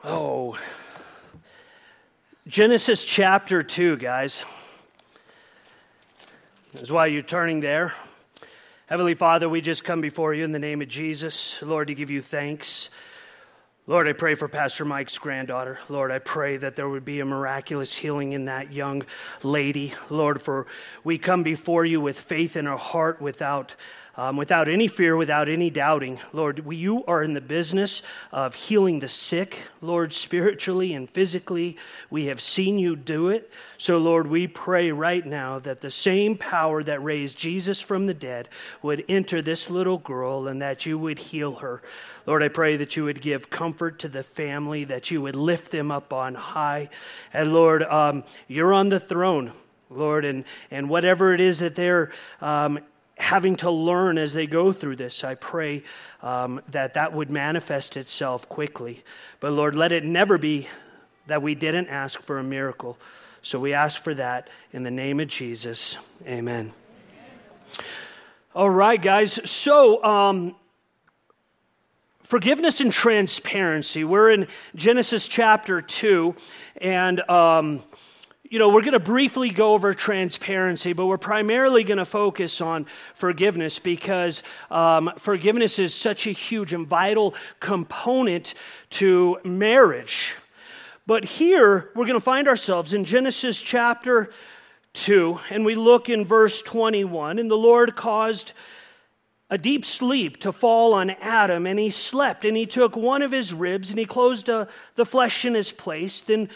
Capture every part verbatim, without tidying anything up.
Oh, Genesis chapter two, guys. That's why you're turning there. Heavenly Father, we just come before you in the name of Jesus, Lord, to give you thanks. Lord, I pray for Pastor Mike's granddaughter. Lord, I pray that there would be a miraculous healing in that young lady. Lord, for we come before you with faith in our heart without Um, without any fear, without any doubting. Lord, we, you are in the business of healing the sick, Lord, spiritually and physically. We have seen you do it. So, Lord, we pray right now that the same power that raised Jesus from the dead would enter this little girl and that you would heal her. Lord, I pray that you would give comfort to the family, that you would lift them up on high. And Lord, um, you're on the throne, Lord, and, and whatever it is that they're um, having to learn as they go through this, I pray um, that that would manifest itself quickly. But Lord, let it never be that we didn't ask for a miracle. So we ask for that in the name of Jesus. Amen. All right, guys. So, um, forgiveness and transparency. We're in Genesis chapter two, and um You know, we're going to briefly go over transparency, but we're primarily going to focus on forgiveness because um, forgiveness is such a huge and vital component to marriage. But here, we're going to find ourselves in Genesis chapter two, and we look in verse twenty-one, and the Lord caused a deep sleep to fall on Adam, and he slept, and he took one of his ribs, and he closed uh, the flesh in his place. Then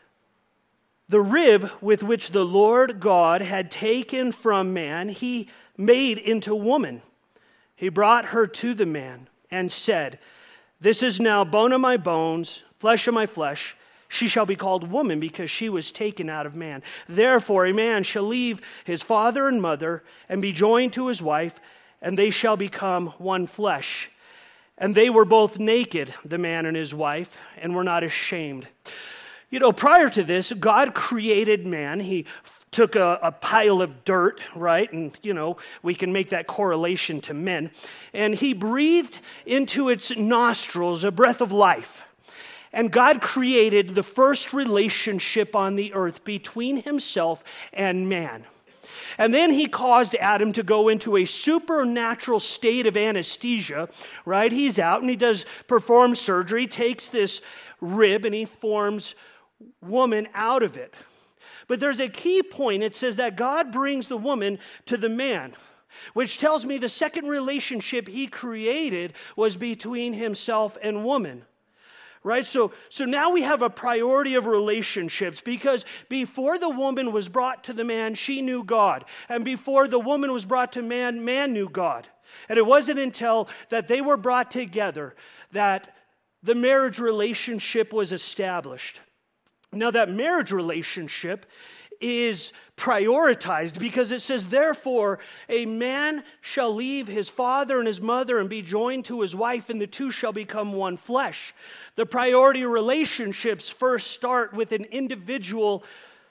the rib with which the Lord God had taken from man, he made into woman. He brought her to the man and said, "This is now bone of my bones, flesh of my flesh. She shall be called woman because she was taken out of man. Therefore a man shall leave his father and mother and be joined to his wife, and they shall become one flesh. And they were both naked, the man and his wife, and were not ashamed." You know, prior to this, God created man. He f- took a, a pile of dirt, right? And, you know, we can make that correlation to men. And he breathed into its nostrils a breath of life. And God created the first relationship on the earth between himself and man. And then he caused Adam to go into a supernatural state of anesthesia, right? He's out and he does perform surgery, takes this rib and he forms woman out of it. But there's a key point. It says that God brings the woman to the man, which tells me the second relationship he created was between himself and woman. Right? So, so now we have a priority of relationships because before the woman was brought to the man, she knew God. And before the woman was brought to man, man knew God. And it wasn't until that they were brought together that the marriage relationship was established. Now that marriage relationship is prioritized because it says, "Therefore a man shall leave his father and his mother and be joined to his wife, and the two shall become one flesh." The priority relationships first start with an individual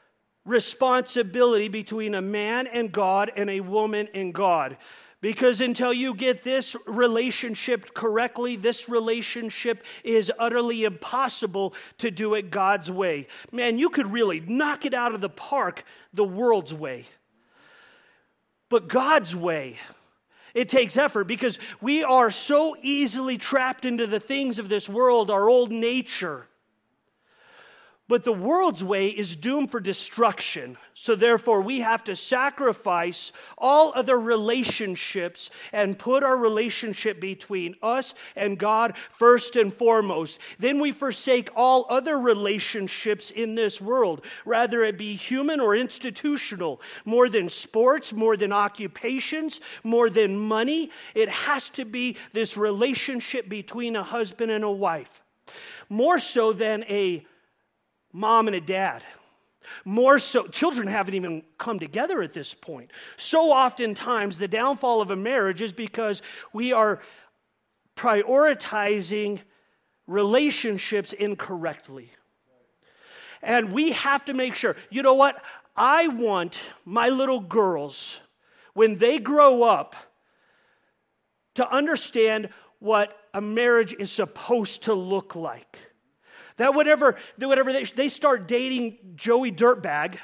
responsibility between a man and God and a woman and God. Because until you get this relationship correctly, this relationship is utterly impossible to do it God's way. Man, you could really knock it out of the park the world's way. But God's way, it takes effort because we are so easily trapped into the things of this world, our old nature. But the world's way is doomed for destruction. So therefore, we have to sacrifice all other relationships and put our relationship between us and God first and foremost. Then we forsake all other relationships in this world, rather it be human or institutional, more than sports, more than occupations, more than money. It has to be this relationship between a husband and a wife. More so than a mom and a dad. More so, children haven't even come together at this point. So oftentimes, the downfall of a marriage is because we are prioritizing relationships incorrectly. And we have to make sure, you know what? I want my little girls, when they grow up, to understand what a marriage is supposed to look like. That whenever, that whenever they, they start dating Joey Dirtbag,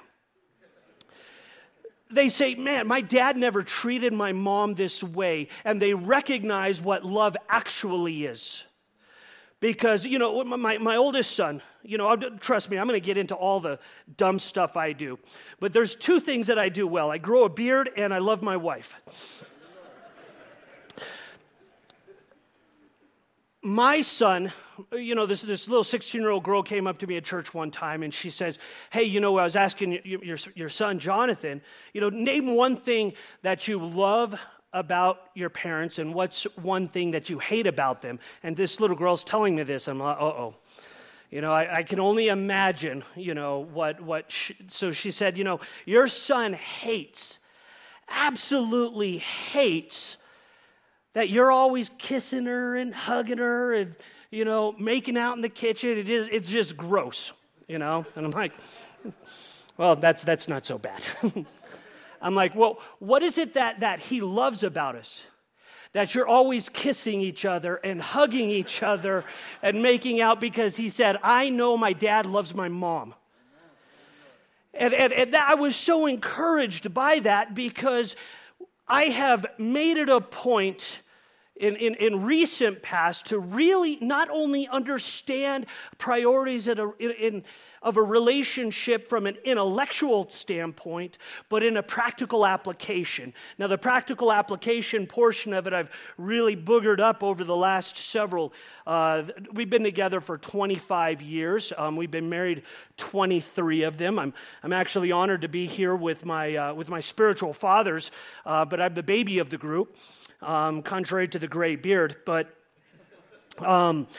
they say, man, my dad never treated my mom this way. And they recognize what love actually is. Because, you know, my, my oldest son, you know, trust me, I'm going to get into all the dumb stuff I do. But there's two things that I do well. I grow a beard and I love my wife. My son, you know, this, this little sixteen-year-old girl came up to me at church one time, and she says, hey, you know, I was asking your, your, your son, Jonathan, you know, name one thing that you love about your parents, and what's one thing that you hate about them? And this little girl's telling me this. I'm like, uh-oh. You know, I, I can only imagine, you know, what, what she, so she said, you know, your son hates, absolutely hates that you're always kissing her and hugging her and, you know, making out in the kitchen. It is, it's just gross, you know? And I'm like, well, that's that's not so bad. I'm like, well, what is it that, that he loves about us? That you're always kissing each other and hugging each other and making out, because he said, I know my dad loves my mom. And, and, and I was so encouraged by that, because I have made it a point in, in, in recent past to really not only understand priorities at a, in, in, of a relationship from an intellectual standpoint, but in a practical application. Now, the practical application portion of it I've really boogered up over the last several. Uh, we've been together for twenty-five years. Um, we've been married twenty-three of them. I'm I'm actually honored to be here with my uh, with my spiritual fathers, uh, but I'm the baby of the group, um, contrary to the gray beard. But um,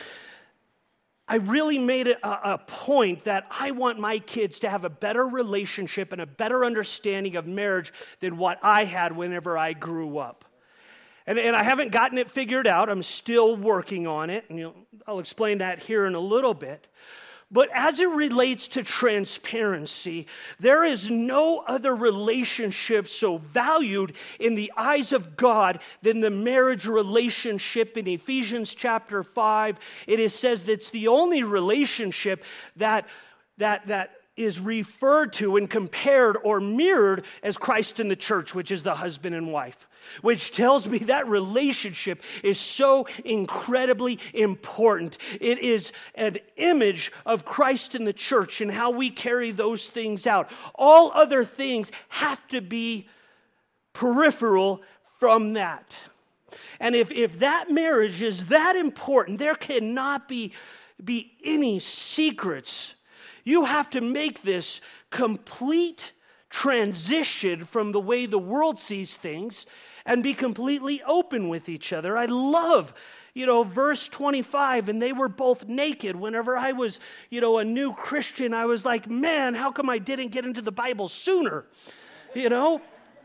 I really made it a, a point that I want my kids to have a better relationship and a better understanding of marriage than what I had whenever I grew up. And, and I haven't gotten it figured out. I'm still working on it. And you know, I'll explain that here in a little bit. But as it relates to transparency, there is no other relationship so valued in the eyes of God than the marriage relationship. In Ephesians chapter five, it is says that it's the only relationship that, that, that is referred to and compared or mirrored as Christ and the church, which is the husband and wife. Which tells me that relationship is so incredibly important. It is an image of Christ and the church and how we carry those things out. All other things have to be peripheral from that. And if, if that marriage is that important, there cannot be, be any secrets. You have to make this complete transition from the way the world sees things and be completely open with each other. I love, you know, verse twenty-five, and they were both naked. Whenever I was, you know, a new Christian, I was like, man, how come I didn't get into the Bible sooner? You know?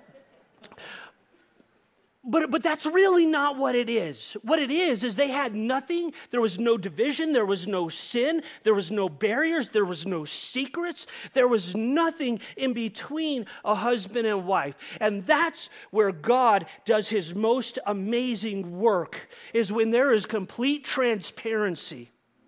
But, but that's really not what it is. What it is, is they had nothing. There was no division. There was no sin. There was no barriers. There was no secrets. There was nothing in between a husband and wife. And that's where God does his most amazing work, is when there is complete transparency.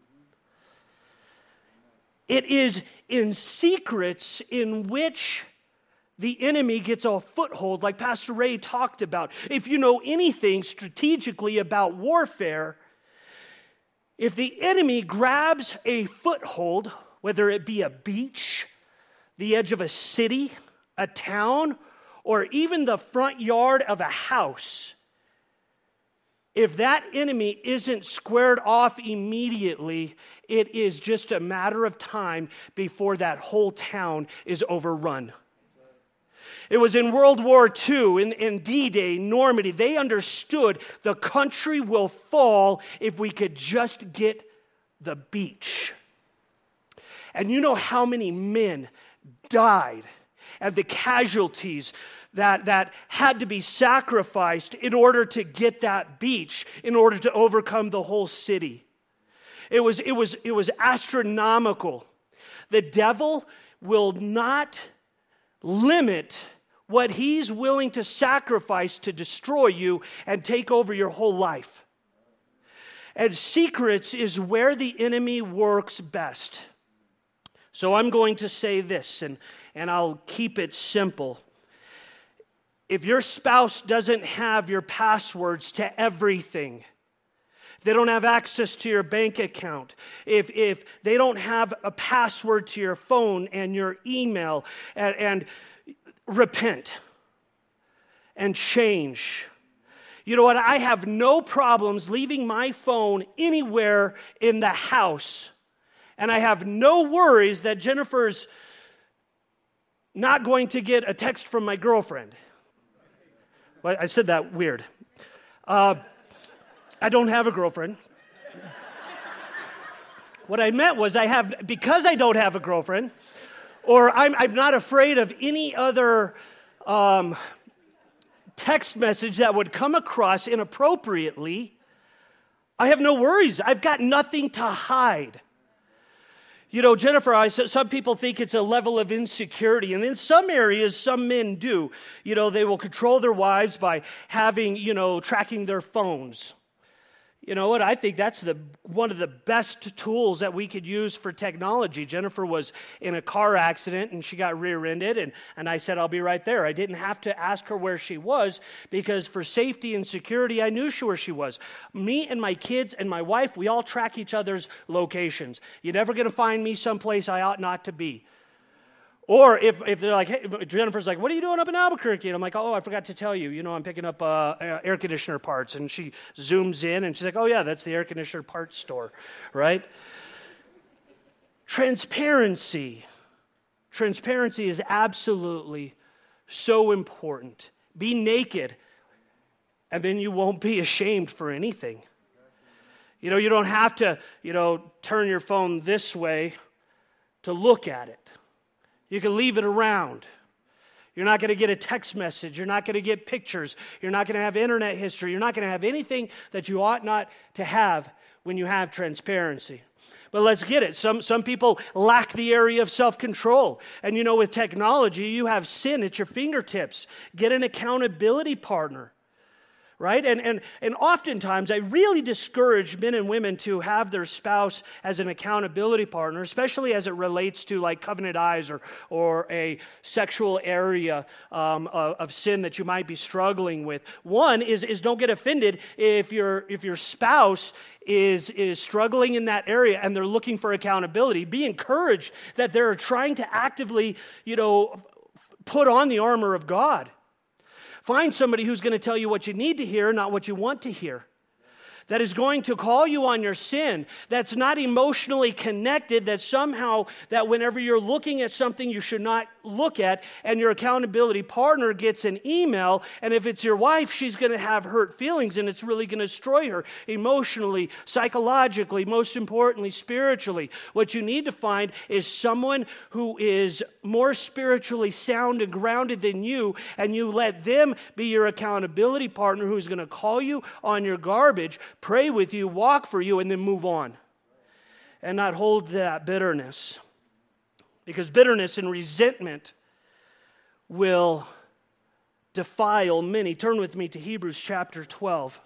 It is in secrets in which the enemy gets a foothold, like Pastor Ray talked about. If you know anything strategically about warfare, if the enemy grabs a foothold, whether it be a beach, the edge of a city, a town, or even the front yard of a house, if that enemy isn't squared off immediately, it is just a matter of time before that whole town is overrun. It was in World War Two, in, in D-Day, Normandy. They understood the country will fall if we could just get the beach. And you know how many men died and the casualties that, that had to be sacrificed in order to get that beach, in order to overcome the whole city. It was, it was, it was astronomical. The devil will not limit what he's willing to sacrifice to destroy you and take over your whole life. And secrets is where the enemy works best. So I'm going to say this, and, and I'll keep it simple. If your spouse doesn't have your passwords to everything, if they don't have access to your bank account, if, if they don't have a password to your phone and your email, and, and repent and change. You know what? I have no problems leaving my phone anywhere in the house. And I have no worries that Jennifer's not going to get a text from my girlfriend. Well, I said that weird. Uh, I don't have a girlfriend. What I meant was I have, because I don't have a girlfriend, or I'm, I'm not afraid of any other um, text message that would come across inappropriately, I have no worries. I've got nothing to hide. You know, Jennifer, I, some people think it's a level of insecurity, and in some areas, some men do. You know, they will control their wives by having, you know, tracking their phones. You know what? I think that's the one of the best tools that we could use for technology. Jennifer was in a car accident and she got rear-ended, and, and I said, I'll be right there. I didn't have to ask her where she was because for safety and security, I knew where she was. Me and my kids and my wife, we all track each other's locations. You're never going to find me someplace I ought not to be. Or if, if they're like, hey, Jennifer's like, what are you doing up in Albuquerque? And I'm like, oh, I forgot to tell you. You know, I'm picking up uh, air conditioner parts. And she zooms in and she's like, oh, yeah, that's the air conditioner parts store, right? Transparency. Transparency is absolutely so important. Be naked, and then you won't be ashamed for anything. You know, you don't have to, you know, turn your phone this way to look at it. You can leave it around. You're not going to get a text message. You're not going to get pictures. You're not going to have internet history. You're not going to have anything that you ought not to have when you have transparency. But let's get it. Some, some people lack the area of self-control. And you know, with technology, you have sin at your fingertips. Get an accountability partner. Right? And, and and oftentimes, I really discourage men and women to have their spouse as an accountability partner, especially as it relates to like covenant eyes or, or a sexual area um, of, of sin that you might be struggling with. One is, is don't get offended if your if your spouse is, is struggling in that area and they're looking for accountability. Be encouraged that they're trying to actively, you know, put on the armor of God. Find somebody who's going to tell you what you need to hear, not what you want to hear. That is going to call you on your sin, that's not emotionally connected, that somehow, that whenever you're looking at something you should not look at, and your accountability partner gets an email, and if it's your wife, she's going to have hurt feelings, and it's really going to destroy her emotionally, psychologically, most importantly, spiritually. What you need to find is someone who is more spiritually sound and grounded than you, and you let them be your accountability partner who's going to call you on your garbage, pray with you, walk for you, and then move on. And not hold that bitterness. Because bitterness and resentment will defile many. Turn with me to Hebrews chapter twelve.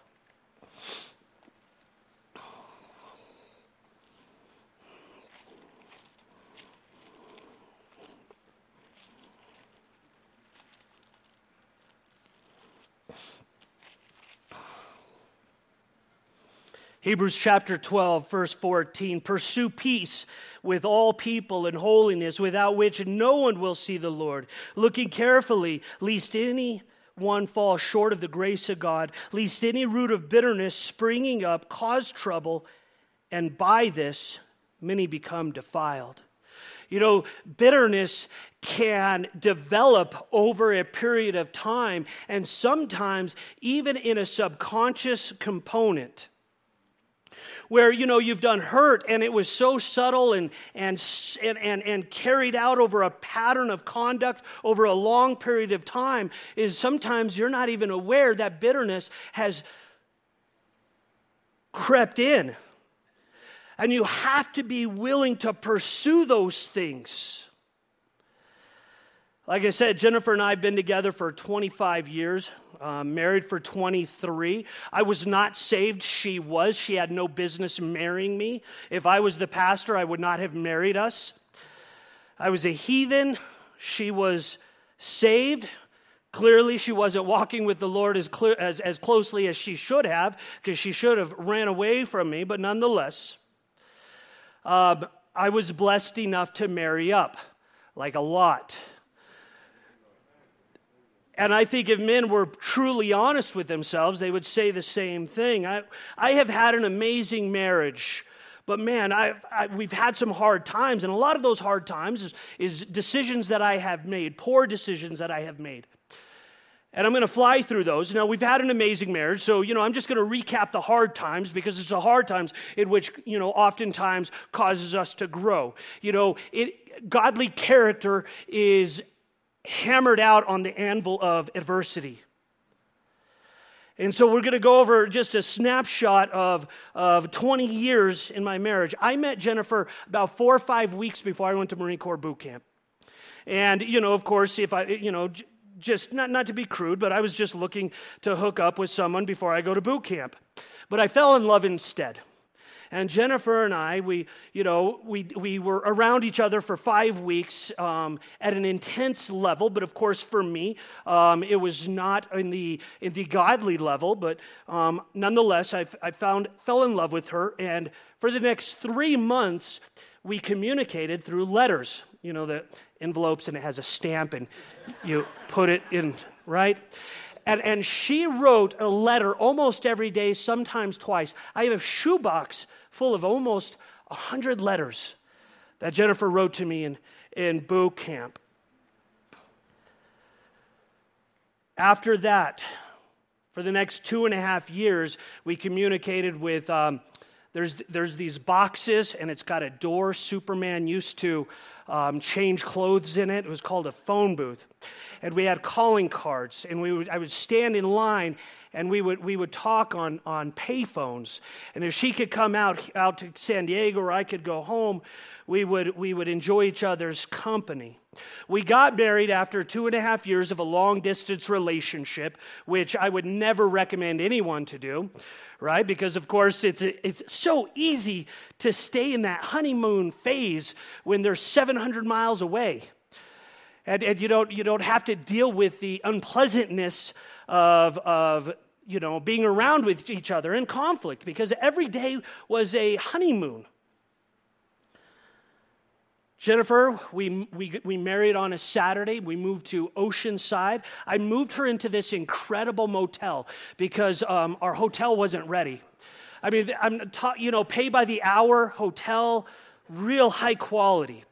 Hebrews chapter twelve, verse fourteen, pursue peace with all people and holiness, without which no one will see the Lord. Looking carefully, lest any one fall short of the grace of God, lest any root of bitterness springing up cause trouble, and by this many become defiled. You know, bitterness can develop over a period of time, and sometimes even in a subconscious component, where, you know, you've done hurt and it was so subtle and, and, and, and carried out over a pattern of conduct over a long period of time, is sometimes you're not even aware that bitterness has crept in. And you have to be willing to pursue those things. Like I said, Jennifer and I have been together for twenty-five years, uh, married for twenty-three. I was not saved. She was. She had no business marrying me. If I was the pastor, I would not have married us. I was a heathen. She was saved. Clearly, she wasn't walking with the Lord as clear, as, as closely as she should have, because she should have ran away from me, but nonetheless, uh, I was blessed enough to marry up, like a lot. And I think if men were truly honest with themselves, they would say the same thing. I, I have had an amazing marriage, but man, I've, I, we've had some hard times, and a lot of those hard times is, is decisions that I have made, poor decisions that I have made. And I'm going to fly through those. Now, we've had an amazing marriage, so, you know, I'm just going to recap the hard times, because it's the hard times in which, you know, oftentimes causes us to grow. You know, it, godly character is hammered out on the anvil of adversity. And so we're going to go over just a snapshot of, of twenty years in my marriage. I met Jennifer about four or five weeks before I went to Marine Corps boot camp. And, you know, of course, if I, you know, just not, not to be crude, but I was just looking to hook up with someone before I go to boot camp. But I fell in love instead. And Jennifer and I, we, you know, we we were around each other for five weeks um, at an intense level. But of course, for me, um, it was not in the in the godly level. But um, nonetheless, I, I found fell in love with her. And for the next three months, we communicated through letters. You know, the envelopes, and it has a stamp, and you put it in, right? And, and she wrote a letter almost every day, sometimes twice. I have a shoebox full of almost one hundred letters that Jennifer wrote to me in, in boot camp. After that, for the next two and a half years, we communicated with, um, there's, there's these boxes, and it's got a door. Superman used to um, change clothes in it. It was called a phone booth. And we had calling cards, and we would, I would stand in line, and we would we would talk on, on pay phones. And if she could come out out to San Diego, or I could go home, we would we would enjoy each other's company. We got married after two and a half years of a long-distance relationship, which I would never recommend anyone to do, right? Because, of course, it's it's so easy to stay in that honeymoon phase when they're seven hundred miles away. And, and you don't you don't have to deal with the unpleasantness of of you know being around with each other in conflict, because every day was a honeymoon. Jennifer, we we we married on a Saturday. We moved to Oceanside. I moved her into this incredible motel because um, our hotel wasn't ready. I mean, I'm ta- you know pay by the hour hotel, real high quality.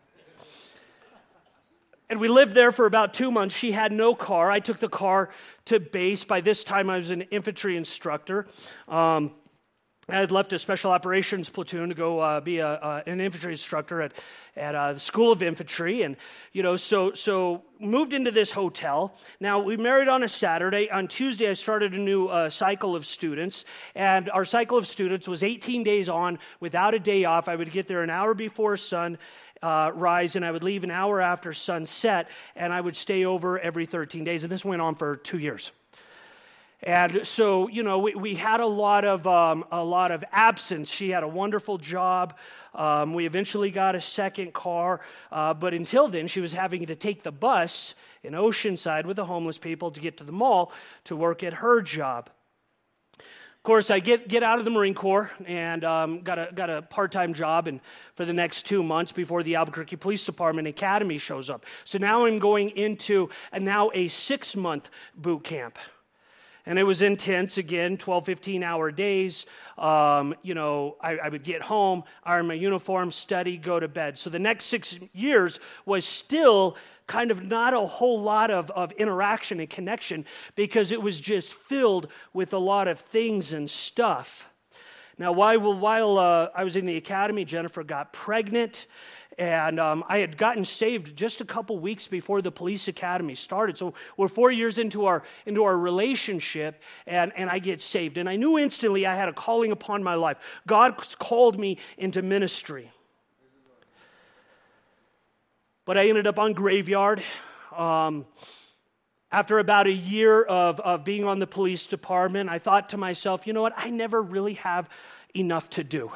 And we lived there for about two months. She had no car. I took the car to base. By this time, I was an infantry instructor. Um, I had left a special operations platoon to go uh, be a, uh, an infantry instructor at at uh, the School of Infantry, and you know, so so moved into this hotel. Now we married on a Saturday. On Tuesday, I started a new uh, cycle of students, and our cycle of students was eighteen days on without a day off. I would get there an hour before sun. Uh, rise, and I would leave an hour after sunset, and I would stay over every thirteen days, and this went on for two years. And so, you know, we, we had a lot of um, a lot of absence. She had a wonderful job. Um, we eventually got a second car, uh, but until then, she was having to take the bus in Oceanside with the homeless people to get to the mall to work at her job. Of course, I get, get out of the Marine Corps and um, got a got a part-time job and for the next two months before the Albuquerque Police Department Academy shows up. So now I'm going into a, now a six-month boot camp. And it was intense, again, twelve, fifteen-hour days. Um, you know, I, I would get home, iron my uniform, study, go to bed. So the next six years was still kind of not a whole lot of, of interaction and connection because it was just filled with a lot of things and stuff. Now, while, while uh, I was in the academy, Jennifer got pregnant. And um, I had gotten saved just a couple weeks before the police academy started. So we're four years into our into our relationship, and, and I get saved. And I knew instantly I had a calling upon my life. God called me into ministry. But I ended up on Graveyard um, after about a year of, of being on the police department, I thought to myself, you know what, I never really have enough to do.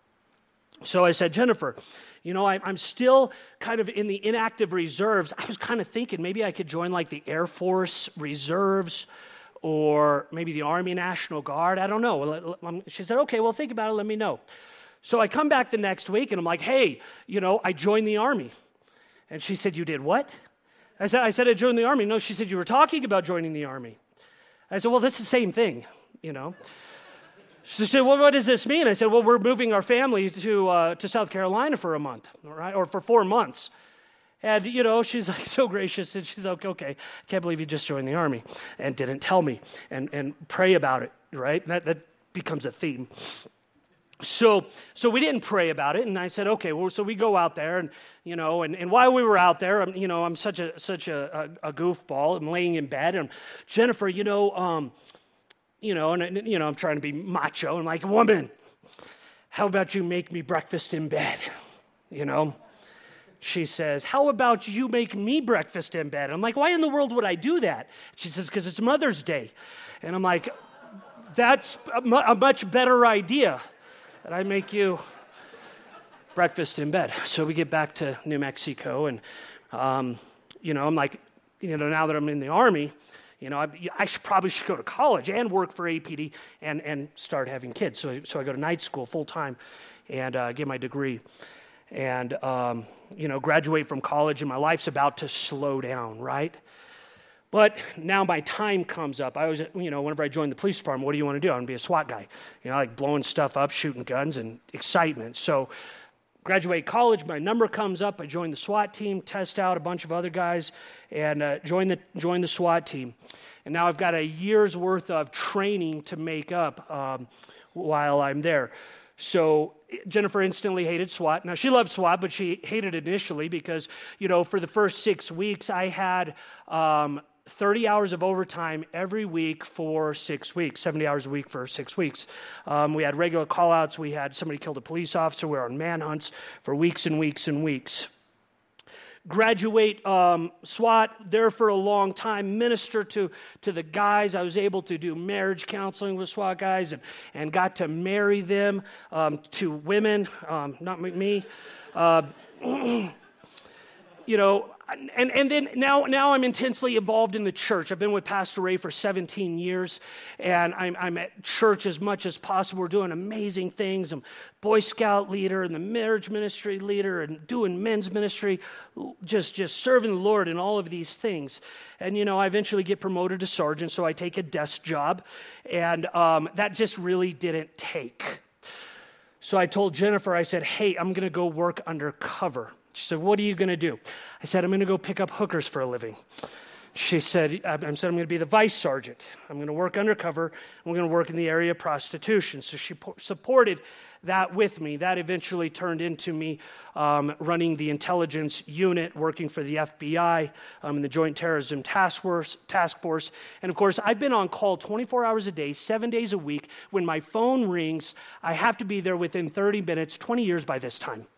So I said, Jennifer, you know, I, I'm still kind of in the inactive reserves. I was kind of thinking maybe I could join like the Air Force Reserves or maybe the Army National Guard. I don't know. She said, okay, well, think about it. Let me know. So I come back the next week and I'm like, hey, you know, I joined the Army. And she said, you did what? I said, I said I joined the Army. No, she said, you were talking about joining the Army. I said, well, that's the same thing, you know. She said, well, what does this mean? I said, well, we're moving our family to uh, to South Carolina for a month, all right, or for four months. And, you know, she's like so gracious, and she's like, okay, I can't believe you just joined the Army and didn't tell me and, and pray about it, right? That, that becomes a theme. So so we didn't pray about it, and I said, okay, well, so we go out there, and, you know, and, and while we were out there, I'm, you know, I'm such a such a, a, a goofball. I'm laying in bed, and Jennifer, you know, um, you know, and, you know, I'm trying to be macho. I'm like, woman, how about you make me breakfast in bed, you know? She says, how about you make me breakfast in bed? I'm like, why in the world would I do that? She says, because it's Mother's Day. And I'm like, that's a, mu- a much better idea, that I make you breakfast in bed. So we get back to New Mexico, and, um, you know, I'm like, you know, now that I'm in the Army, you know, I, I should probably should go to college and work for A P D and, and start having kids. So, so I go to night school full time and uh, get my degree. And, um, you know, graduate from college, and my life's about to slow down, right? But now my time comes up. I was, you know, whenever I joined the police department, what do you want to do? I want to be a SWAT guy. You know, like blowing stuff up, shooting guns, and excitement. So graduate college, my number comes up. I join the SWAT team, test out a bunch of other guys, and uh, join the join the SWAT team. And now I've got a year's worth of training to make up um, while I'm there. So Jennifer instantly hated SWAT. Now, she loved SWAT, but she hated it initially because, you know, for the first six weeks, I had um, thirty hours of overtime every week for six weeks, seventy hours a week for six weeks. Um, we had regular call-outs. We had somebody killed a police officer. We were on manhunts for weeks and weeks and weeks. Graduate um, SWAT, there for a long time, minister to, to the guys. I was able to do marriage counseling with SWAT guys and, and got to marry them um, to women, um, not me. Uh, you know, and, and then now, now I'm intensely involved in the church. I've been with Pastor Ray for seventeen years, and I'm, I'm at church as much as possible. We're doing amazing things. I'm Boy Scout leader and the marriage ministry leader and doing men's ministry, just, just serving the Lord in all of these things. And, you know, I eventually get promoted to sergeant, so I take a desk job, and um, that just really didn't take. So I told Jennifer, I said, hey, I'm going to go work undercover. She said, what are you going to do? I said, I'm going to go pick up hookers for a living. She said, I said, I'm going to be the vice sergeant. I'm going to work undercover. I'm going to work in the area of prostitution. So she po- supported that with me. That eventually turned into me um, running the intelligence unit, working for the F B I um, in the Joint Terrorism Task Force, Task Force. And of course, I've been on call twenty-four hours a day, seven days a week. When my phone rings, I have to be there within thirty minutes, twenty years by this time.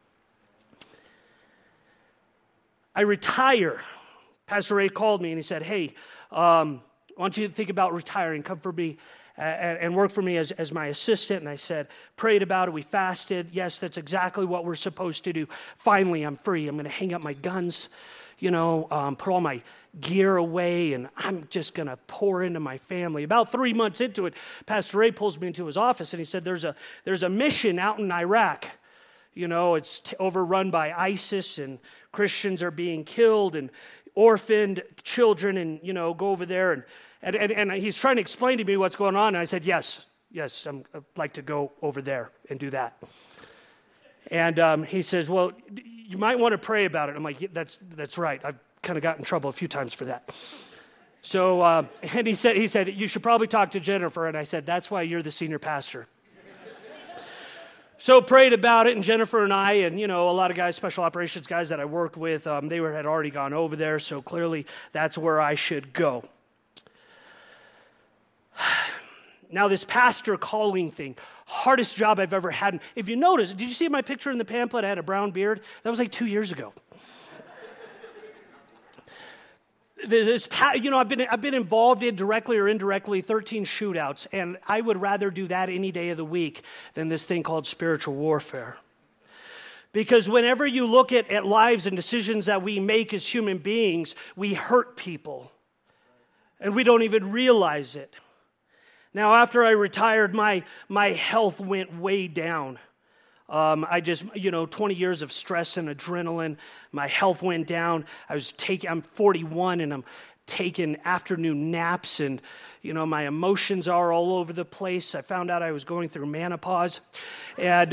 I retire. Pastor Ray called me and he said, hey, um, why don't you think about retiring? Come for me uh, and work for me as, as my assistant. And I said, prayed about it. We fasted. Yes, that's exactly what we're supposed to do. Finally, I'm free. I'm going to hang up my guns, you know, um, put all my gear away, and I'm just going to pour into my family. About three months into it, Pastor Ray pulls me into his office and he said, there's a there's a mission out in Iraq. You know, it's t- overrun by ISIS, and Christians are being killed, and orphaned children, and, you know, go over there. And, and, and, and he's trying to explain to me what's going on. And I said, yes, yes, I'm, I'd like to go over there and do that. And um, he says, well, you might want to pray about it. I'm like, yeah, that's that's right. I've kind of got in trouble a few times for that. So, uh, and he said, he said, you should probably talk to Jennifer. And I said, that's why you're the senior pastor. So prayed about it, and Jennifer and I, and, you know, a lot of guys, special operations guys that I worked with, um, they were had already gone over there, so clearly that's where I should go. Now, this pastor calling thing, hardest job I've ever had. If you notice, did you see my picture in the pamphlet? I had a brown beard. That was like two years ago. this, you know, I've been I've been involved in directly or indirectly thirteen shootouts, and I would rather do that any day of the week than this thing called spiritual warfare. Because whenever you look at, at lives and decisions that we make as human beings, we hurt people, and we don't even realize it. Now, after I retired, my my health went way down. Um, I just, you know, twenty years of stress and adrenaline. My health went down. I was taking, I'm forty-one and I'm taking afternoon naps, and, you know, my emotions are all over the place. I found out I was going through menopause. And,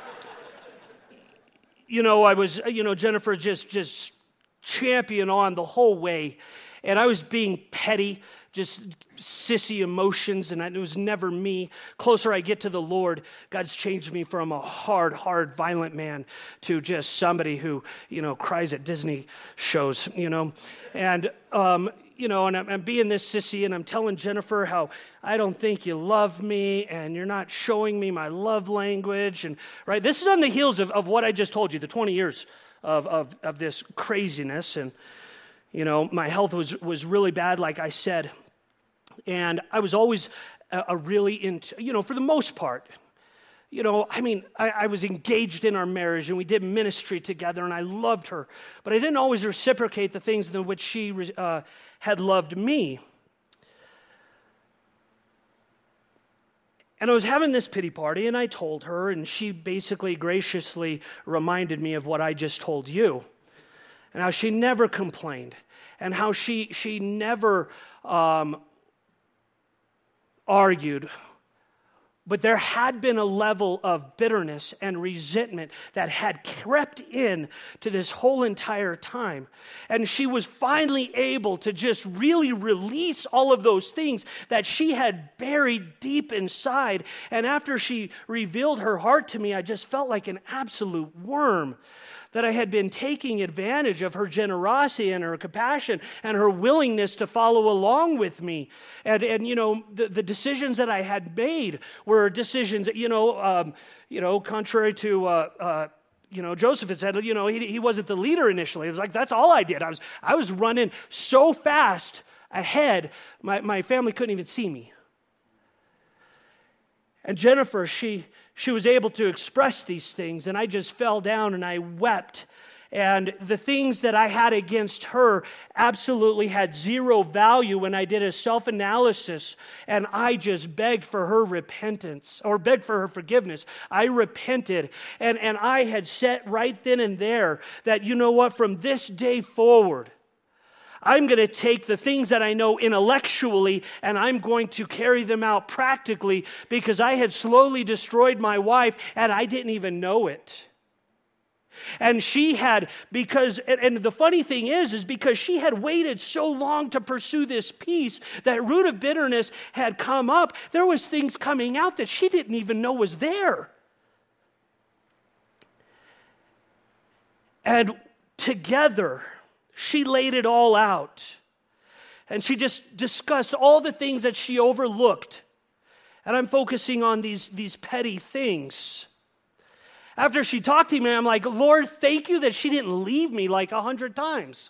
you know, I was, you know, Jennifer just, just champion on the whole way. And I was being petty, just sissy emotions, and it was never me. Closer I get to the Lord, God's changed me from a hard, hard, violent man to just somebody who, you know, cries at Disney shows, you know. And, um, you know, and I'm, I'm being this sissy, and I'm telling Jennifer how I don't think you love me, and you're not showing me my love language. And, right, this is on the heels of, of what I just told you, the twenty years of, of, of this craziness. And, you know, my health was, was really bad, like I said. And I was always a, a really into, you know, for the most part, you know, I mean, I, I was engaged in our marriage, and we did ministry together, and I loved her. But I didn't always reciprocate the things in which she uh, had loved me. And I was having this pity party, and I told her, and she basically graciously reminded me of what I just told you. And how she never complained, and how she she never um, argued. But there had been a level of bitterness and resentment that had crept in to this whole entire time. And she was finally able to just really release all of those things that she had buried deep inside. And after she revealed her heart to me, I just felt like an absolute worm. That I had been taking advantage of her generosity and her compassion and her willingness to follow along with me. And, and you know, the, the decisions that I had made were decisions, you know, um, you know, contrary to, uh, uh, you know, Joseph had said, you know, he, he wasn't the leader initially. It was like, that's all I did. I was, I was running so fast ahead, my, my family couldn't even see me. And Jennifer, she... She was able to express these things, and I just fell down and I wept. And the things that I had against her absolutely had zero value when I did a self-analysis, and I just begged for her repentance, or begged for her forgiveness. I repented, and, and I had set right then and there that, you know what, from this day forward, I'm going to take the things that I know intellectually and I'm going to carry them out practically, because I had slowly destroyed my wife and I didn't even know it. And she had, because, and the funny thing is, is because she had waited so long to pursue this peace, that root of bitterness had come up. There was things coming out that she didn't even know was there. And together, she laid it all out. And she just discussed all the things that she overlooked. And I'm focusing on these, these petty things. After she talked to me, I'm like, Lord, thank you that she didn't leave me like a hundred times.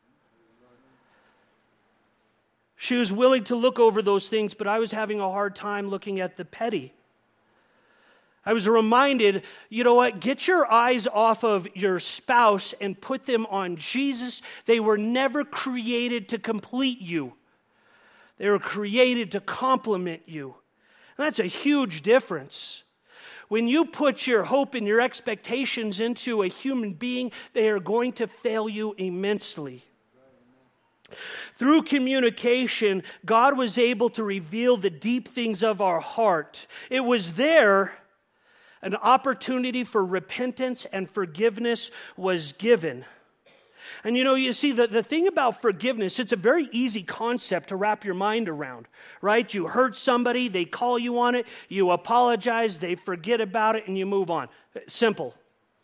She was willing to look over those things, but I was having a hard time looking at the petty. I was reminded, you know what, get your eyes off of your spouse and put them on Jesus. They were never created to complete you. They were created to complement you. And that's a huge difference. When you put your hope and your expectations into a human being, they are going to fail you immensely. Through communication, God was able to reveal the deep things of our heart. It was there. An opportunity for repentance and forgiveness was given. And you know, you see, the, the thing about forgiveness, it's a very easy concept to wrap your mind around, right? You hurt somebody, they call you on it, you apologize, they forget about it, and you move on. Simple.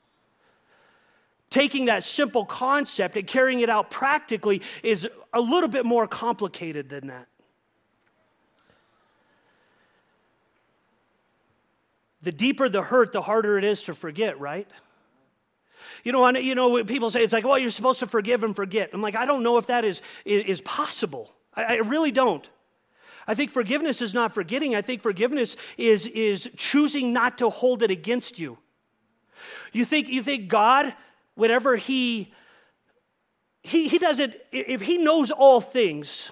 Taking that simple concept and carrying it out practically is a little bit more complicated than that. The deeper the hurt, the harder it is to forget, right? You know, you know, when people say it's like, well, you're supposed to forgive and forget. I'm like, I don't know if that is, is possible. I, I really don't. I think forgiveness is not forgetting. I think forgiveness is, is choosing not to hold it against you. You think, you think God, whatever he, he, he doesn't, if he knows all things,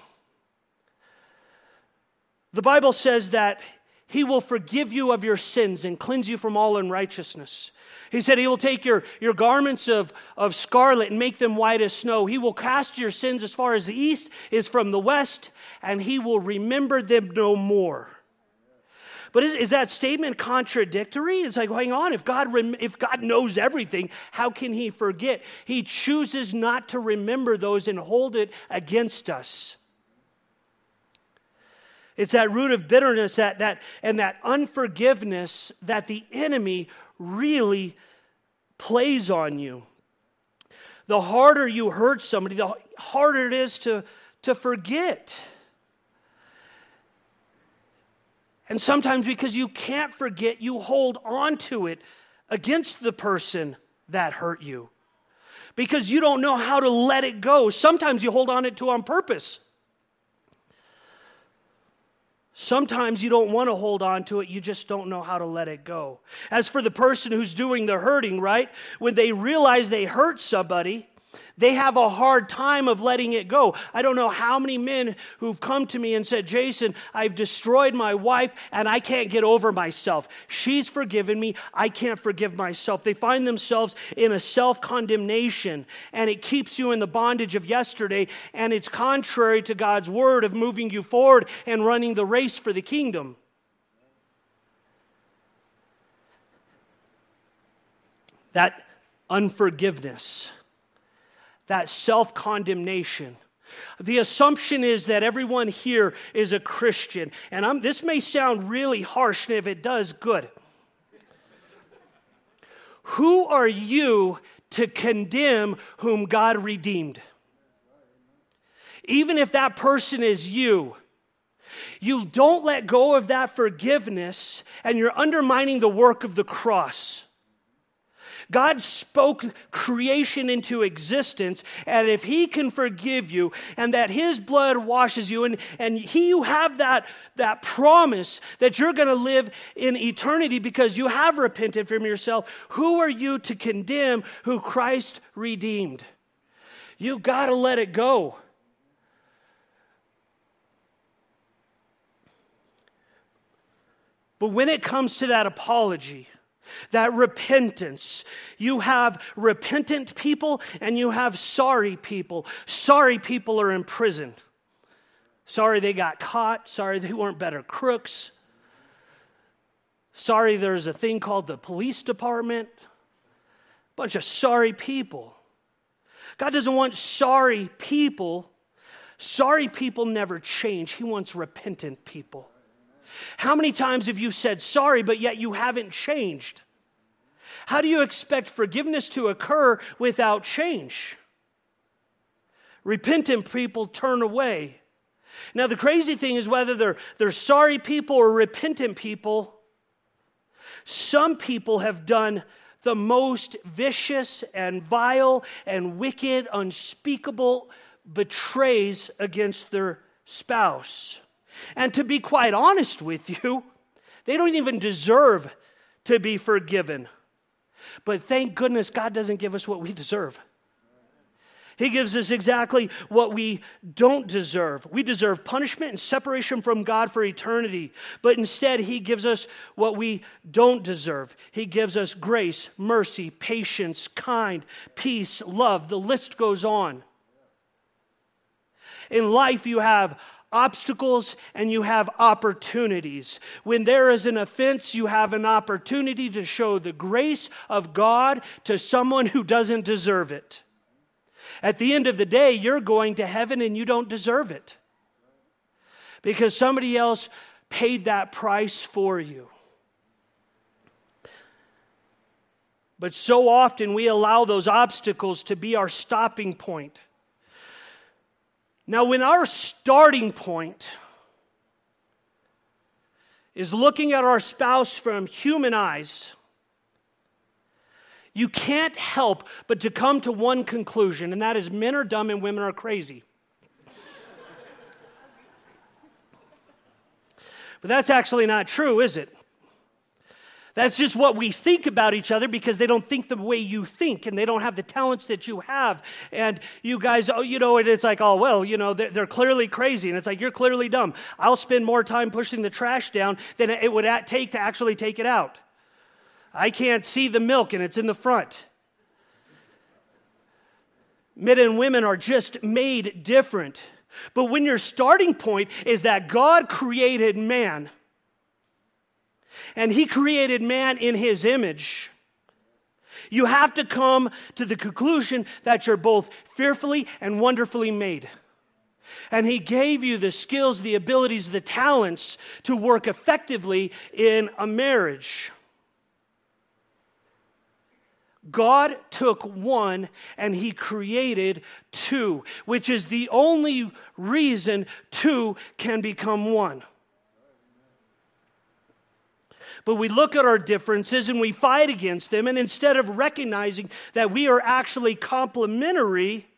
the Bible says that he will forgive you of your sins and cleanse you from all unrighteousness. He said he will take your, your garments of, of scarlet and make them white as snow. He will cast your sins as far as the east is from the west, and he will remember them no more. But is, is that statement contradictory? It's like, hang on, if God, rem- if God knows everything, how can he forget? He chooses not to remember those and hold it against us. It's that root of bitterness that, that, and that unforgiveness that the enemy really plays on you. The harder you hurt somebody, the harder it is to, to forget. And sometimes because you can't forget, you hold on to it against the person that hurt you. Because you don't know how to let it go. Sometimes you hold on it to on purpose. Sometimes you don't want to hold on to it, you just don't know how to let it go. As for the person who's doing the hurting, right? When they realize they hurt somebody, they have a hard time of letting it go. I don't know how many men who've come to me and said, Jason, I've destroyed my wife and I can't get over myself. She's forgiven me, I can't forgive myself. They find themselves in a self-condemnation, and it keeps you in the bondage of yesterday, and it's contrary to God's word of moving you forward and running the race for the kingdom. That unforgiveness, that self-condemnation. The assumption is that everyone here is a Christian. And I'm, this may sound really harsh, and if it does, good. Who are you to condemn whom God redeemed? Even if that person is you, you don't let go of that forgiveness, and you're undermining the work of the cross. God spoke creation into existence, and if he can forgive you and that his blood washes you, and, and he, you have that, that promise that you're going to live in eternity because you have repented from yourself, who are you to condemn who Christ redeemed? You've got to let it go. But when it comes to that apology, that repentance, you have repentant people and you have sorry people. Sorry people are in prison. Sorry they got caught. Sorry they weren't better crooks. Sorry there's a thing called the police department. Bunch of sorry people. God doesn't want sorry people. Sorry people never change. He wants repentant people. How many times have you said sorry, but yet you haven't changed? How do you expect forgiveness to occur without change? Repentant people turn away. Now, the crazy thing is whether they're, they're sorry people or repentant people, some people have done the most vicious and vile and wicked, unspeakable betrays against their spouse. And to be quite honest with you, they don't even deserve to be forgiven. But thank goodness God doesn't give us what we deserve. He gives us exactly what we don't deserve. We deserve punishment and separation from God for eternity. But instead, he gives us what we don't deserve. He gives us grace, mercy, patience, kind, peace, love. The list goes on. In life, you have obstacles and you have opportunities. When there is an offense, you have an opportunity to show the grace of God to someone who doesn't deserve it. At the end of the day, you're going to heaven and you don't deserve it because somebody else paid that price for you. But so often we allow those obstacles to be our stopping point. Now, when our starting point is looking at our spouse from human eyes, you can't help but to come to one conclusion, and that is men are dumb and women are crazy. But that's actually not true, is it? That's just what we think about each other because they don't think the way you think and they don't have the talents that you have. And you guys, oh, you know, it's like, oh, well, you know, they're, they're clearly crazy. And it's like, you're clearly dumb. I'll spend more time pushing the trash down than it would take to actually take it out. I can't see the milk and it's in the front. Men and women are just made different. But when your starting point is that God created man, and He created man in His image, you have to come to the conclusion that you're both fearfully and wonderfully made. And He gave you the skills, the abilities, the talents to work effectively in a marriage. God took one and He created two, which is the only reason two can become one. But we look at our differences and we fight against them, and instead of recognizing that we are actually complementary,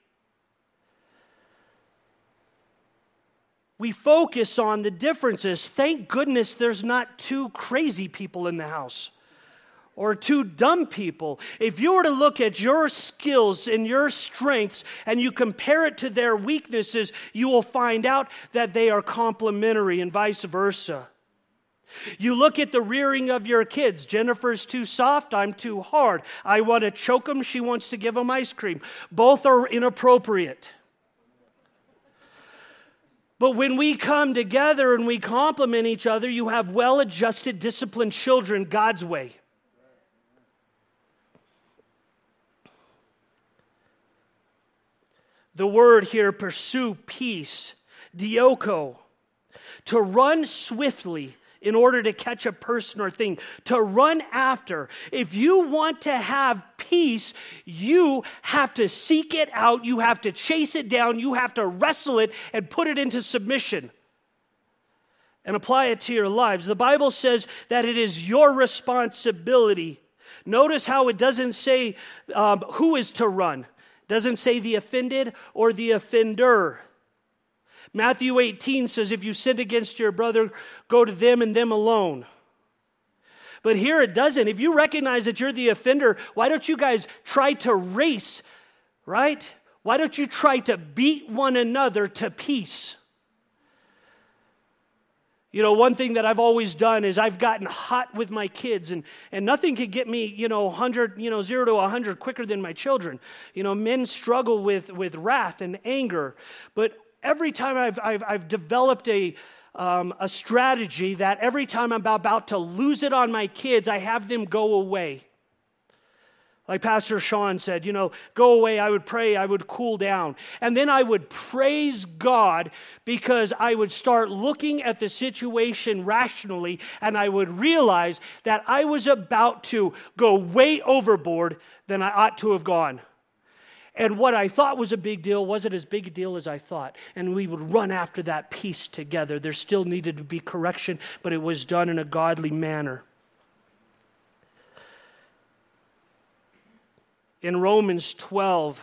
we focus on the differences. Thank goodness there's not two crazy people in the house. Or two dumb people. If you were to look at your skills and your strengths and you compare it to their weaknesses, you will find out that they are complementary and vice versa. You look at the rearing of your kids. Jennifer's too soft, I'm too hard. I want to choke them, she wants to give them ice cream. Both are inappropriate. But when we come together and we complement each other, you have well-adjusted, disciplined children God's way. The word here, pursue peace, dioko, to run swiftly in order to catch a person or thing, to run after. If you want to have peace, you have to seek it out, you have to chase it down, you have to wrestle it and put it into submission and apply it to your lives. The Bible says that it is your responsibility. Notice how it doesn't say um, who is to run. Doesn't say the offended or the offender. Matthew eighteen says, if you sin against your brother, go to them and them alone. But here it doesn't. If you recognize that you're the offender, why don't you guys try to race, right? Why don't you try to beat one another to peace? You know, one thing that I've always done is I've gotten hot with my kids, and, and nothing could get me, you know, one hundred, you know, zero to one hundred quicker than my children. You know, men struggle with, with wrath and anger, but every time I've, I've, I've developed a, um, a strategy that every time I'm about to lose it on my kids, I have them go away. Like Pastor Sean said, you know, go away, I would pray, I would cool down. And then I would praise God because I would start looking at the situation rationally and I would realize that I was about to go way overboard than I ought to have gone. And what I thought was a big deal wasn't as big a deal as I thought. And we would run after that peace together. There still needed to be correction, but it was done in a godly manner. In Romans twelve,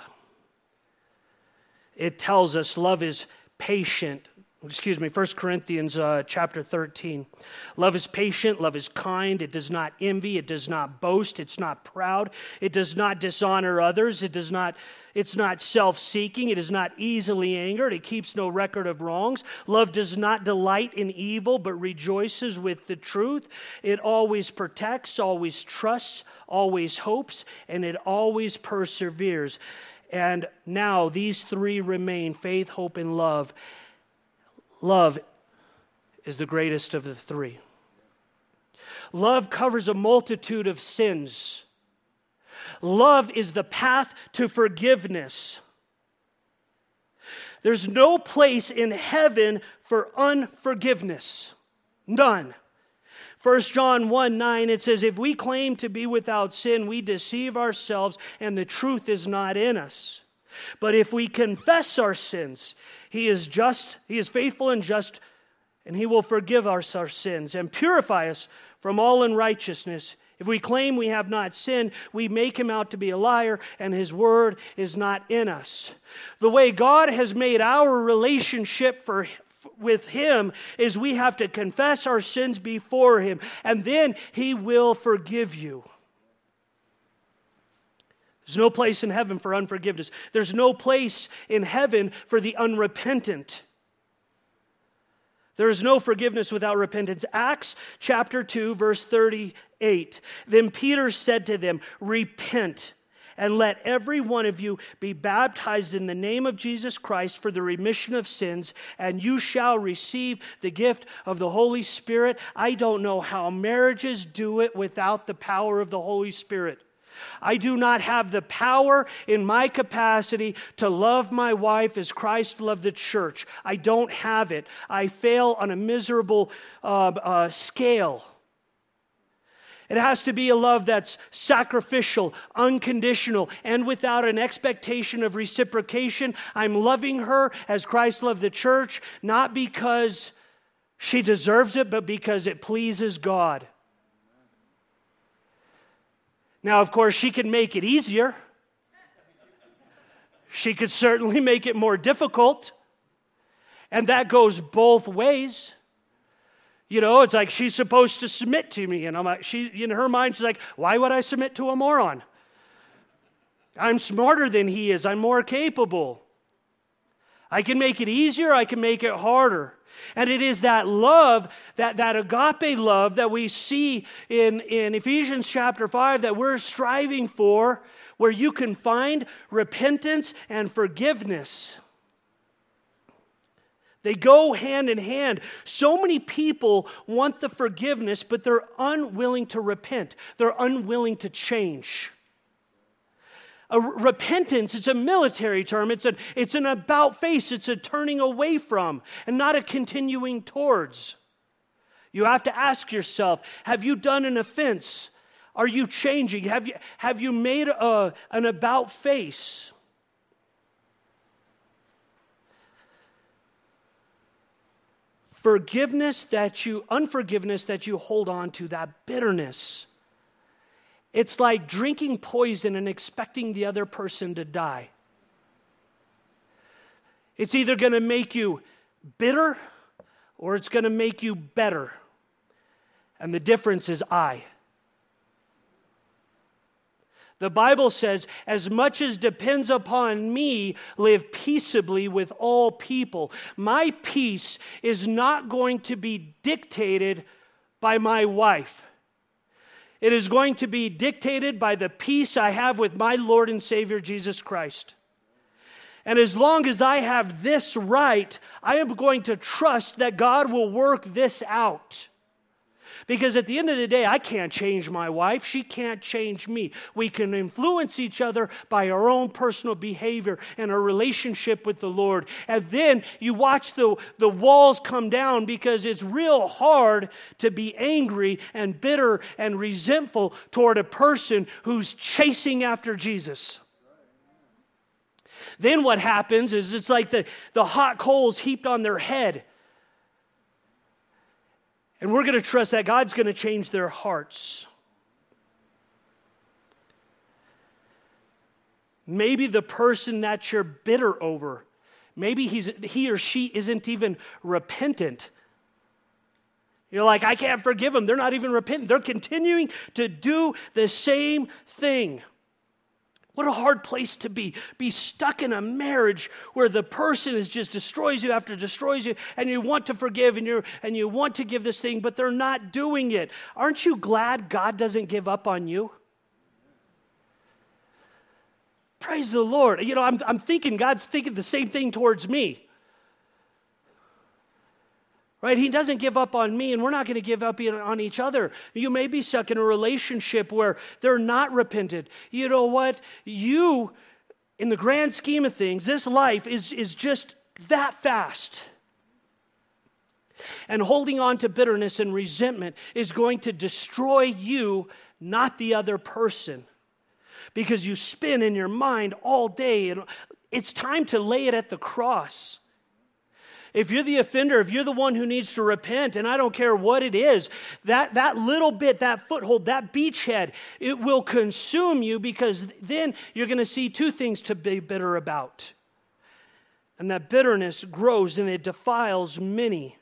it tells us love is patient. Excuse me, First Corinthians uh, chapter thirteen. Love is patient, love is kind, it does not envy, it does not boast, it's not proud, it does not dishonor others, it does not, it's not self-seeking, it is not easily angered, it keeps no record of wrongs. Love does not delight in evil, but rejoices with the truth. It always protects, always trusts, always hopes, and it always perseveres. And now these three remain, faith, hope, and love. Love is the greatest of the three. Love covers a multitude of sins. Love is the path to forgiveness. There's no place in heaven for unforgiveness. None. First John one nine, it says, if we claim to be without sin, we deceive ourselves and the truth is not in us. But if we confess our sins, He is just, He is faithful and just, and He will forgive us our sins and purify us from all unrighteousness. If we claim we have not sinned, we make him out to be a liar, and his word is not in us. The way God has made our relationship for, with him is we have to confess our sins before him, and then he will forgive you. There's no place in heaven for unforgiveness. There's no place in heaven for the unrepentant. There is no forgiveness without repentance. Acts chapter two, verse thirty-eight. Then Peter said to them, repent, and let every one of you be baptized in the name of Jesus Christ for the remission of sins, and you shall receive the gift of the Holy Spirit. I don't know how marriages do it without the power of the Holy Spirit. I do not have the power in my capacity to love my wife as Christ loved the church. I don't have it. I fail on a miserable uh, uh, scale. It has to be a love that's sacrificial, unconditional, and without an expectation of reciprocation. I'm loving her as Christ loved the church, not because she deserves it, but because it pleases God. Now, of course, she can make it easier. She could certainly make it more difficult. And that goes both ways. You know, it's like she's supposed to submit to me. And I'm like, she, in her mind, she's like, why would I submit to a moron? I'm smarter than he is. I'm more capable. I can make it easier. I can make it harder. And it is that love, that, that agape love that we see in, in Ephesians chapter five that we're striving for, where you can find repentance and forgiveness. They go hand in hand. So many people want the forgiveness, but they're unwilling to repent. They're unwilling to change. A repentance, it's a military term. It's, a, it's an about face. It's a turning away from and not a continuing towards. You have to ask yourself, have you done an offense? Are you changing? Have you, have you made a, an about face? Forgiveness that you, unforgiveness that you hold on to, that bitterness. It's like drinking poison and expecting the other person to die. It's either going to make you bitter or it's going to make you better. And the difference is I. The Bible says, as much as depends upon me, live peaceably with all people. My peace is not going to be dictated by my wife. It is going to be dictated by the peace I have with my Lord and Savior, Jesus Christ. And as long as I have this right, I am going to trust that God will work this out. Because at the end of the day, I can't change my wife. She can't change me. We can influence each other by our own personal behavior and our relationship with the Lord. And then you watch the, the walls come down, because it's real hard to be angry and bitter and resentful toward a person who's chasing after Jesus. Then what happens is it's like the, the hot coals heaped on their head. And we're going to trust that God's going to change their hearts. Maybe the person that you're bitter over, maybe he's, he or she isn't even repentant. You're like, I can't forgive them. They're not even repentant. They're continuing to do the same thing. What a hard place to be. Be stuck in a marriage where the person is just destroys you after destroys you, and you want to forgive and you and you want to give this thing, but they're not doing it. Aren't you glad God doesn't give up on you? Praise the Lord. You know, I'm, I'm thinking God's thinking the same thing towards me. Right? He doesn't give up on me, and we're not going to give up on each other. You may be stuck in a relationship where they're not repentant. You know what? You, in the grand scheme of things, this life is, is just that fast. And holding on to bitterness and resentment is going to destroy you, not the other person. Because you spin in your mind all day, and it's time to lay it at the cross. If you're the offender, if you're the one who needs to repent, and I don't care what it is, that, that little bit, that foothold, that beachhead, it will consume you, because then you're going to see two things to be bitter about. And that bitterness grows and it defiles many.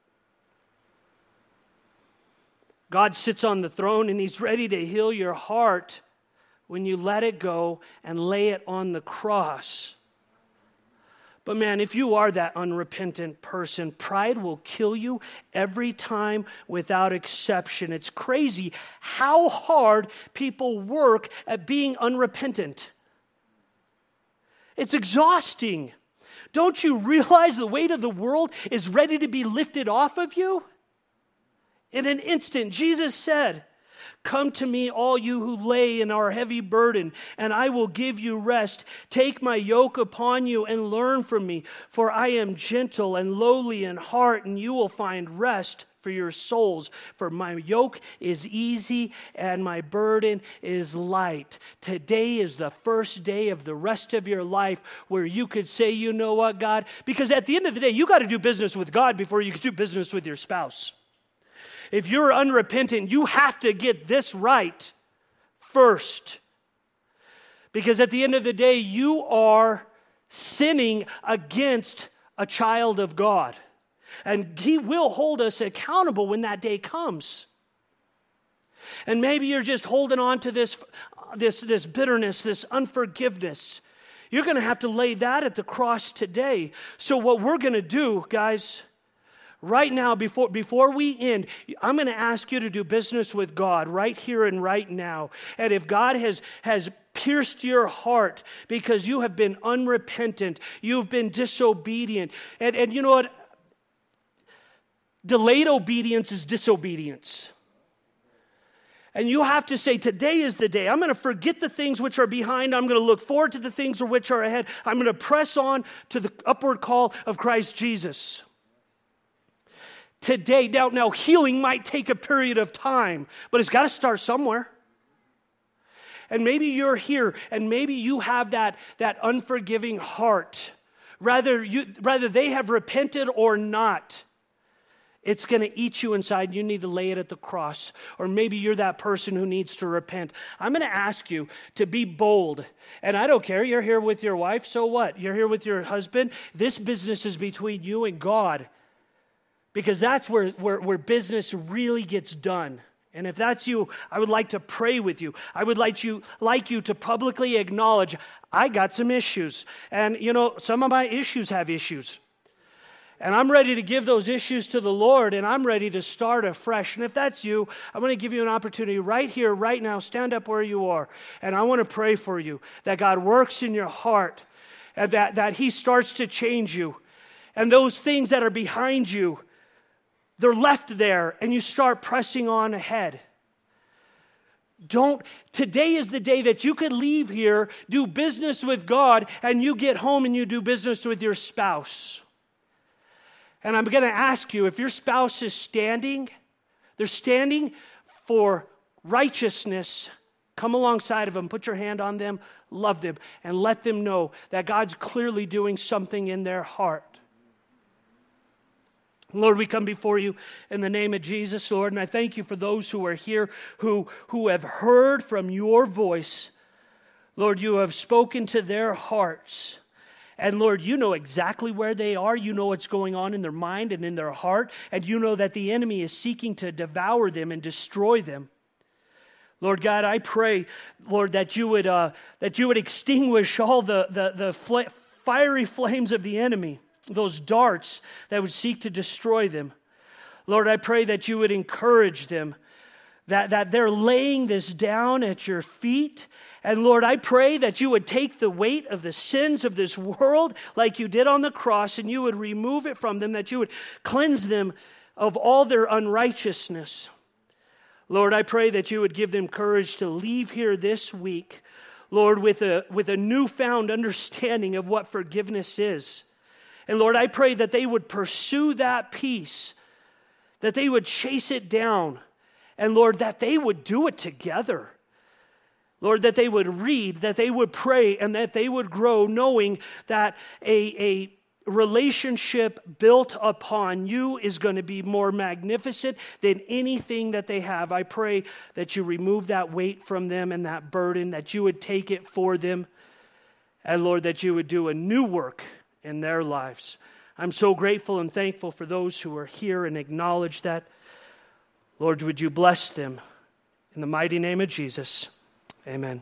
God sits on the throne and He's ready to heal your heart when you let it go and lay it on the cross. But man, if you are that unrepentant person, pride will kill you every time without exception. It's crazy how hard people work at being unrepentant. It's exhausting. Don't you realize the weight of the world is ready to be lifted off of you? In an instant, Jesus said, "Come to me, all you who lay and are heavy burden, and I will give you rest. Take my yoke upon you and learn from me, for I am gentle and lowly in heart, and you will find rest for your souls. For my yoke is easy and my burden is light." Today is the first day of the rest of your life where you could say, you know what, God? Because at the end of the day, you got to do business with God before you can do business with your spouse. If you're unrepentant, you have to get this right first. Because at the end of the day, you are sinning against a child of God. And He will hold us accountable when that day comes. And maybe you're just holding on to this, this, this bitterness, this unforgiveness. You're going to have to lay that at the cross today. So what we're going to do, guys, right now, before, before we end, I'm going to ask you to do business with God right here and right now. And if God has, has pierced your heart because you have been unrepentant, you've been disobedient, and, and you know what? Delayed obedience is disobedience. And you have to say, today is the day. I'm going to forget the things which are behind. I'm going to look forward to the things which are ahead. I'm going to press on to the upward call of Christ Jesus. Today, now, now healing might take a period of time, but it's got to start somewhere. And maybe you're here, and maybe you have that, that unforgiving heart. Rather, you, rather they have repented or not, it's going to eat you inside. You need to lay it at the cross. Or maybe you're that person who needs to repent. I'm going to ask you to be bold. And I don't care. You're here with your wife, so what? You're here with your husband. This business is between you and God. Because that's where, where, where business really gets done. And if that's you, I would like to pray with you. I would like you, like you to publicly acknowledge, I got some issues. And, you know, some of my issues have issues. And I'm ready to give those issues to the Lord, and I'm ready to start afresh. And if that's you, I'm going to give you an opportunity right here, right now. Stand up where you are. And I want to pray for you that God works in your heart, and that, that He starts to change you. And those things that are behind you, they're left there, and you start pressing on ahead. Don't, today is the day that you could leave here, do business with God, and you get home and you do business with your spouse. And I'm going to ask you, if your spouse is standing, they're standing for righteousness, come alongside of them, put your hand on them, love them, and let them know that God's clearly doing something in their heart. Lord, we come before you in the name of Jesus, Lord, and I thank you for those who are here who, who have heard from your voice. Lord, you have spoken to their hearts. And Lord, you know exactly where they are. You know what's going on in their mind and in their heart. And you know that the enemy is seeking to devour them and destroy them. Lord God, I pray, Lord, that you would uh, that you would extinguish all the, the, the fl- fiery flames of the enemy, those darts that would seek to destroy them. Lord, I pray that you would encourage them, that, that they're laying this down at your feet. And Lord, I pray that you would take the weight of the sins of this world like you did on the cross, and you would remove it from them, that you would cleanse them of all their unrighteousness. Lord, I pray that you would give them courage to leave here this week, Lord, with a, with a newfound understanding of what forgiveness is. And Lord, I pray that they would pursue that peace, that they would chase it down, and Lord, that they would do it together. Lord, that they would read, that they would pray, and that they would grow knowing that a, a relationship built upon you is going to be more magnificent than anything that they have. I pray that you remove that weight from them and that burden, that you would take it for them. And Lord, that you would do a new work in their lives. I'm so grateful and thankful for those who are here and acknowledge that. Lord, would you bless them in the mighty name of Jesus. Amen.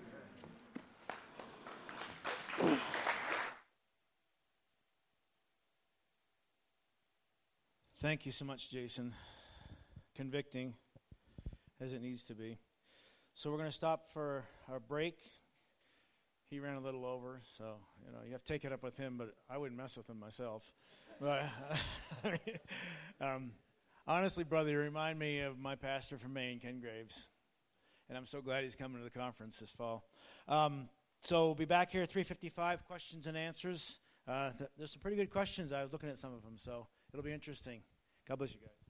Thank you so much, Jason. Convicting, as it needs to be. So we're going to stop for our break. He ran a little over, so you know you have to take it up with him, but I wouldn't mess with him myself. But um, honestly, brother, you remind me of my pastor from Maine, Ken Graves, and I'm so glad he's coming to the conference this fall. Um, so we'll be back here at three fifty-five, questions and answers. Uh, th- there's some pretty good questions. I was looking at some of them, so it'll be interesting. God bless you guys.